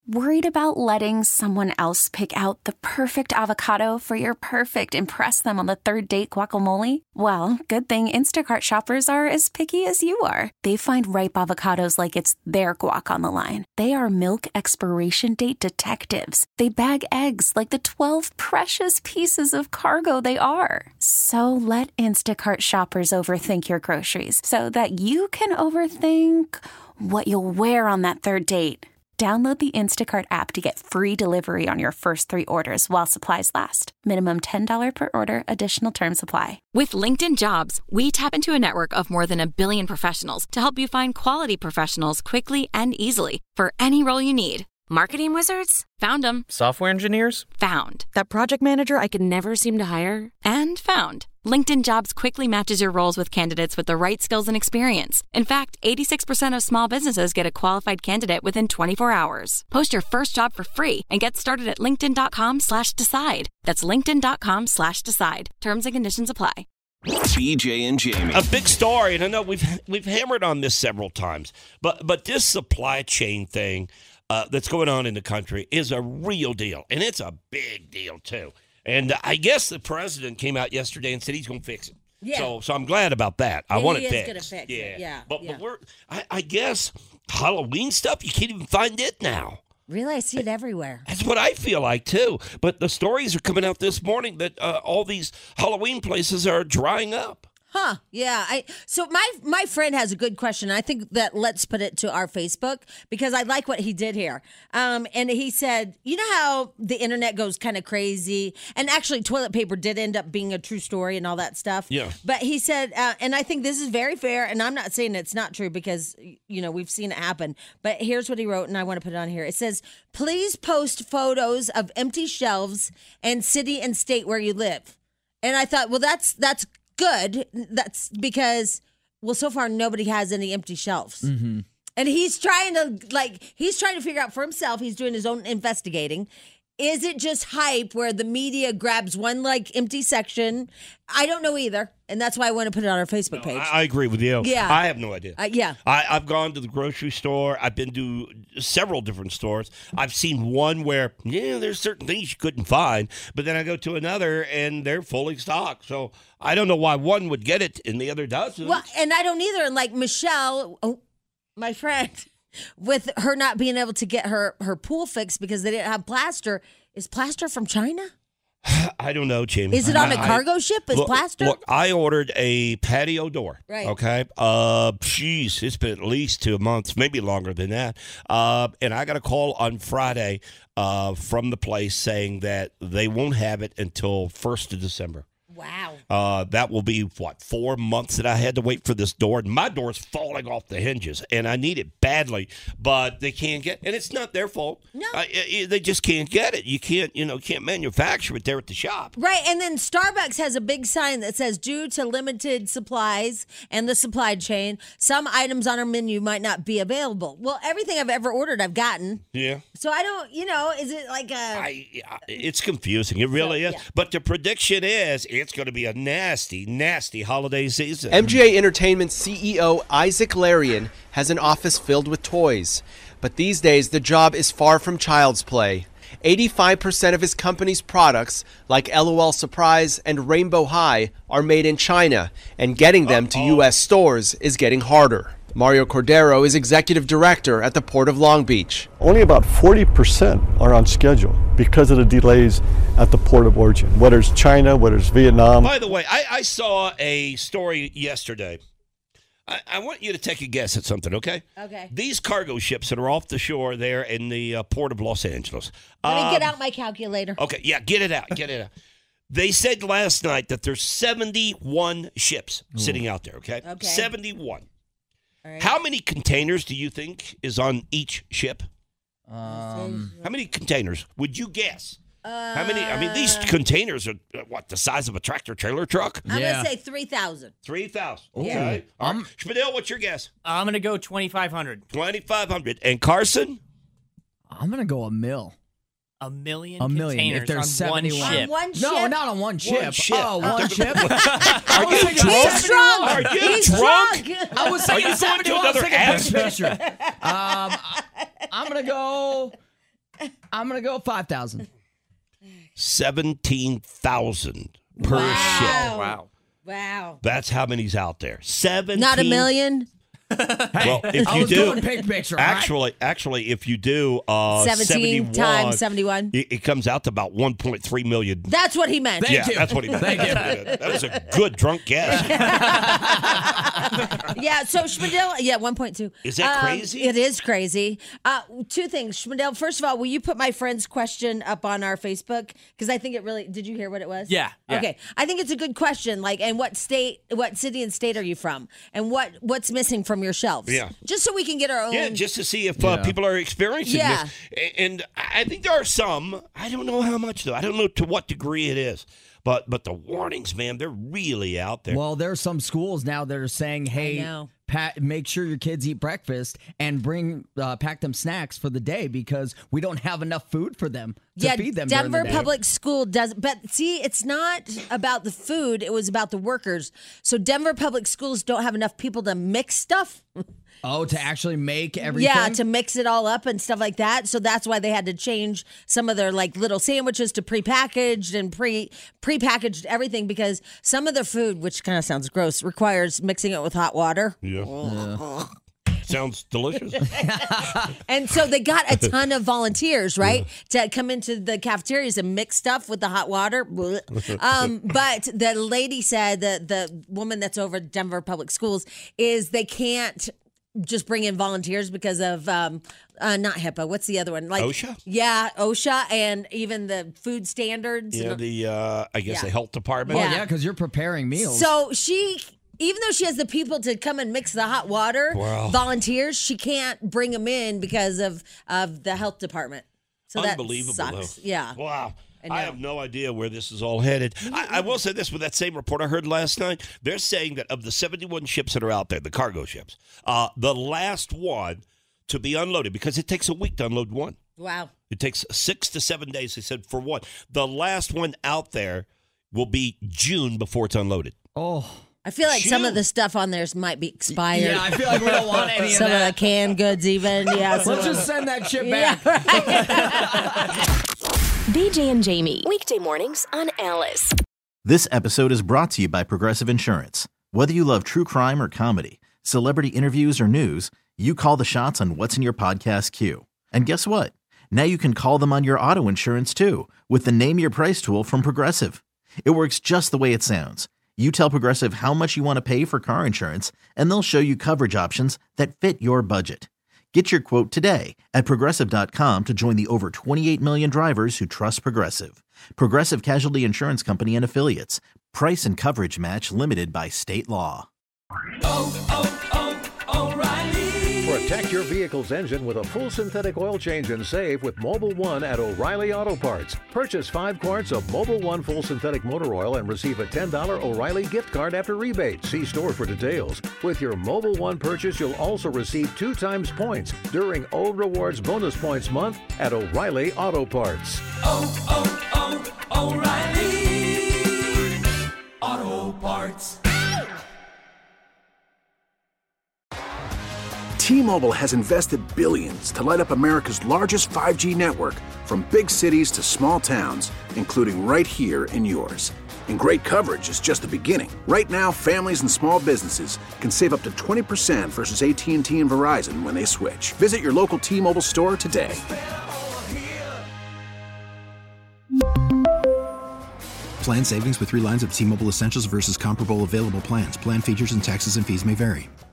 Worried about letting someone else pick out the perfect avocado for your perfect impress them on the third date guacamole? Well, good thing Instacart shoppers are as picky as you are. They find ripe avocados like it's their guac on the line. They are milk expiration date detectives. They bag eggs like the 12 precious pieces of cargo they are. So let Instacart shoppers overthink your groceries so that you can overthink what you'll wear on that third date. Download the Instacart app to get free delivery on your first 3 orders while supplies last. Minimum $10 per order. Additional terms apply. With LinkedIn Jobs, we tap into a network of more than 1 billion professionals to help you find quality professionals quickly and easily for any role you need. Marketing wizards? Found them. Software engineers? Found. That project manager I could never seem to hire? And found. LinkedIn Jobs quickly matches your roles with candidates with the right skills and experience. In fact, 86% of small businesses get a qualified candidate within 24 hours. Post your first job for free and get started at linkedin.com/decide. That's linkedin.com/decide. Terms and conditions apply. BJ and Jamie. A big story, and I know we've hammered on this several times, but this supply chain thing that's going on in the country is a real deal, and it's a big deal too. And I guess the president came out yesterday and said he's going to fix it. Yeah. So I'm glad about that. I want it fixed. He is going to fix it. Yeah. But I guess Halloween stuff, you can't even find it now. Really? I see it everywhere. That's what I feel like, too. But the stories are coming out this morning that all these Halloween places are drying up. Huh. Yeah. So my friend has a good question. I think that let's put it to our Facebook because I like what he did here. And he said, you know how the internet goes kind of crazy, and actually toilet paper did end up being a true story and all that stuff. Yeah. But he said, and I think this is very fair, and I'm not saying it's not true because, we've seen it happen. But here's what he wrote, and I want to put it on here. It says, please post photos of empty shelves and city and state where you live. And I thought, well, that's good. That's because, so far nobody has any empty shelves. Mm-hmm. And he's trying to figure out for himself. He's doing his own investigating. Is it just hype where the media grabs one empty section? I don't know either. And that's why I want to put it on our Facebook page. I agree with you. Yeah. I have no idea. Yeah. I've gone to the grocery store. I've been to several different stores. I've seen one where, there's certain things you couldn't find. But then I go to another and they're fully stocked. So I don't know why one would get it and the other doesn't. Well, and I don't either. And like Michelle, my friend, with her not being able to get her pool fixed because they didn't have plaster. Is plaster from China? I don't know, Jamie. Is it on a cargo ship? Is plaster? Look, I ordered a patio door. Right. Okay. It's been at least 2 months, maybe longer than that. And I got a call on Friday from the place saying that they won't have it until 1st of December. Wow. That will be, 4 months that I had to wait for this door. And my door's falling off the hinges, and I need it badly, but they can't get it. And it's not their fault. No. They just can't get it. You can't manufacture it there at the shop. Right, and then Starbucks has a big sign that says, due to limited supplies and the supply chain, some items on our menu might not be available. Well, everything I've ever ordered, I've gotten. Yeah. So I don't, is it like a... It's confusing. It really is. Yeah. But the prediction is it's going to be a nasty, nasty holiday season. MGA Entertainment CEO Isaac Larian has an office filled with toys. But these days, the job is far from child's play. 85% of his company's products, like LOL Surprise and Rainbow High, are made in China, and getting them to U.S. stores is getting harder. Mario Cordero is executive director at the Port of Long Beach. Only about 40% are on schedule because of the delays at the port of origin, whether it's China, whether it's Vietnam. By the way, I saw a story yesterday. I want you to take a guess at something, okay? Okay. These cargo ships that are off the shore there in the Port of Los Angeles. Let me get out my calculator. Okay, yeah, get it out, get it out. They said last night that there's 71 ships sitting out there, okay? 71. Right. How many containers do you think is on each ship? How many containers would you guess? How many? I mean, these containers are the size of a tractor trailer truck? I'm going to say 3,000. 3,000. Okay. Yeah. Spadil, what's your guess? I'm going to go 2,500. 2,500. And Carson? I'm going to go $1 million. A million if containers there's on 71. one ship. On one ship? No, not on one ship. One ship. Oh, one ship? Are you drunk? Are you drunk? I was saying Are you going to another I'm going to go I'm going to go 5,000. 17,000 per ship. Wow. That's how many's out there. 17. Not a million? Well, if I you was do, going big picture. actually, if you do 17 71 times 71. it comes out to about 1.3 million. That's what he meant. Thank you. That's what he meant. Thank you. That was a good drunk guess. Yeah, so Schmidl, 1.2. Is that crazy? It is crazy. Two things, Schmidl. First of all, will you put my friend's question up on our Facebook? Because I think it really, did you hear what it was? Yeah. Okay. I think it's a good question. Like, and what city and state are you from? And what's missing from your shelves? Yeah. Just so we can get our own. Yeah, just to see if people are experiencing this. And I think there are some. I don't know how much, though. I don't know to what degree it is. But the warnings, man, they're really out there. Well, there are some schools now that are saying, hey, make sure your kids eat breakfast and pack them snacks for the day because we don't have enough food for them to feed them. Denver during the day. Public School does. But see, it's not about the food. It was about the workers. So Denver Public Schools don't have enough people to mix stuff. Oh, to actually make everything? Yeah, to mix it all up and stuff like that. So that's why they had to change some of their like little sandwiches to prepackaged and prepackaged everything because some of their food, which kind of sounds gross, requires mixing it with hot water. Yeah. Sounds delicious. And so they got a ton of volunteers, right, to come into the cafeterias and mix stuff with the hot water. But the lady said, the woman that's over Denver Public Schools, is they can't just bring in volunteers because of not HIPAA. What's the other one? Like OSHA? Yeah, OSHA, and even the food standards. Yeah, the health department. Well, yeah, because you're preparing meals. So even though she has the people to come and mix the hot water, volunteers, she can't bring them in because of the health department. So Unbelievable, that sucks. though. Yeah. Wow. I have no idea where this is all headed. I will say this with that same report I heard last night. They're saying that of the 71 ships that are out there, the cargo ships, the last one to be unloaded, because it takes a week to unload one. Wow. It takes 6 to 7 days, they said, for one. The last one out there will be June before it's unloaded. Oh. I feel like some of the stuff on there might be expired. Yeah, I feel like we don't want any of some that. of the canned goods even. Yeah. Let's just send that shit back. BJ and Jamie. Weekday mornings on Alice. This episode is brought to you by Progressive Insurance. Whether you love true crime or comedy, celebrity interviews or news, you call the shots on what's in your podcast queue. And guess what? Now you can call them on your auto insurance too with the Name Your Price tool from Progressive. It works just the way it sounds. You tell Progressive how much you want to pay for car insurance, and they'll show you coverage options that fit your budget. Get your quote today at Progressive.com to join the over 28 million drivers who trust Progressive. Progressive Casualty Insurance Company and Affiliates. Price and coverage match limited by state law. O'Reilly. Protect your vehicle's engine with a full synthetic oil change and save with Mobil 1 at O'Reilly Auto Parts. Purchase 5 quarts of Mobil 1 full synthetic motor oil and receive a $10 O'Reilly gift card after rebate. See store for details. With your Mobil 1 purchase, you'll also receive 2 times points during Old Rewards Bonus Points Month at O'Reilly Auto Parts. O'Reilly Auto Parts. T-Mobile has invested billions to light up America's largest 5G network, from big cities to small towns, including right here in yours. And great coverage is just the beginning. Right now, families and small businesses can save up to 20% versus AT&T and Verizon when they switch. Visit your local T-Mobile store today. Plan savings with 3 lines of T-Mobile Essentials versus comparable available plans. Plan features and taxes and fees may vary.